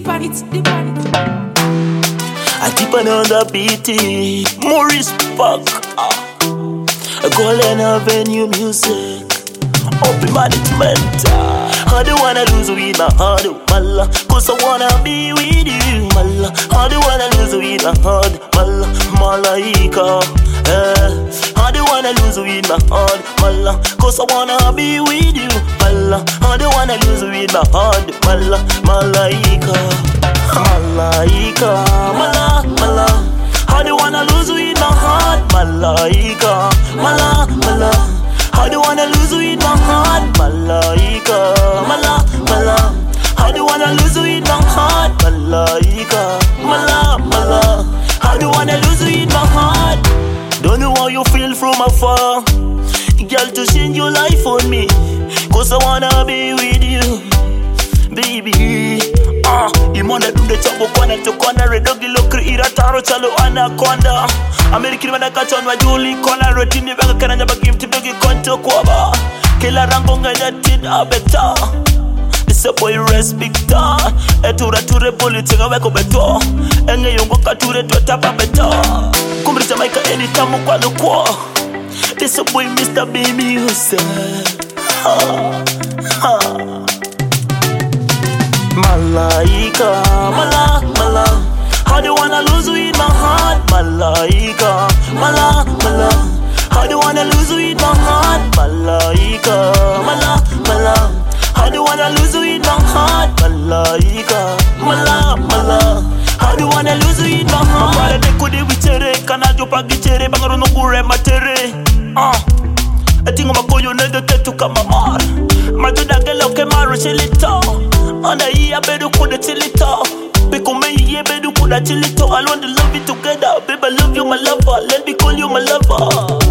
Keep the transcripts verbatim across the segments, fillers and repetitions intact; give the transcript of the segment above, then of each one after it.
deeper, it's deeper. I deep on the beat, Maurice Park, Golden Avenue Music, Open Management. I don't wanna lose with my heart, mala, cause I wanna be with you, mala. I don't wanna lose with my heart, mala, malaika. Eh. I don't wanna lose with my heart, mala, cause I wanna be with you, mala. I don't wanna lose with my heart, mala, malaika. Malaika, mala, mala. I don't wanna lose with my heart, malaika, mala, mala. I don't wanna lose with my heart, malaika, mala, mala. I don't wanna lose with my heart, malaika, mala, mala. I don't wanna lose with my heart. Don't know how you feel from afar, girl, to change your life on me, cause I wanna be with you, baby. Ah, imona dunde chabo kwana tokona redogi lokri ira taro chalo anaconda. Amerikini mana kacha onwa juli kona rotini baga kananya bagifti dogi konto kwaba. Kila rango nganya tin abeta. This a boy respecta. Etura ture politika weko beto. Enge yungo kature tuata pabeta. Kumri Jamaica anytime kwa lukwa. This a boy Mister Baby Hussein. Ha, ha. Malaika, mala, mala. I don't wanna lose with my heart, malaika, mala, mala. I don't wanna lose with my heart, malaika, mala, mala. I don't wanna lose with my heart, malaika, mala, mala. I don't wanna lose with my heart. Mapare de kudi wichere, kana jopa gichere, bangaro no gure matere. Ah, etingo makoyo nege ketu kama mar. Majuda gelo ke maro chilito. Anda iya bedu kuda chilito. Pick on me, yeah, bedu kuda chilito. I want to love you together, baby, I love you, my lover. Let me call you my lover.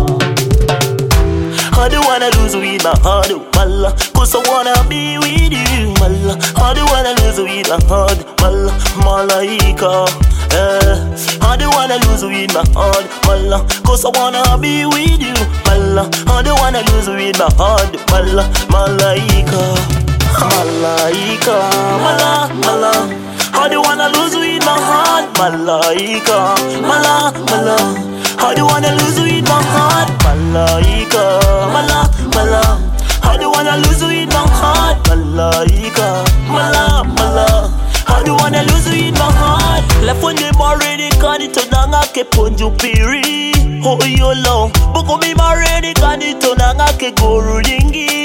I don't wanna lose with my heart, mala, cause I wanna be with you, mala. I don't wanna lose with my heart, mala, malaika. Eh. I don't wanna lose with my heart, mala, cause I wanna be with you, mala. I don't wanna lose with my heart, mala, malaika. Malaika, mala, mala. I don't wanna lose with my heart, malaika, mala, mala. I don't wanna lose with my heart, malaika, mala, mala. I don't wanna lose with my heart, malaika, mala, mala. I don't wanna lose with my heart. La fonde maredi kanito nanga ke ponju piri. Oh yolo, boko mi maredi kanito nanga ke goru lingi.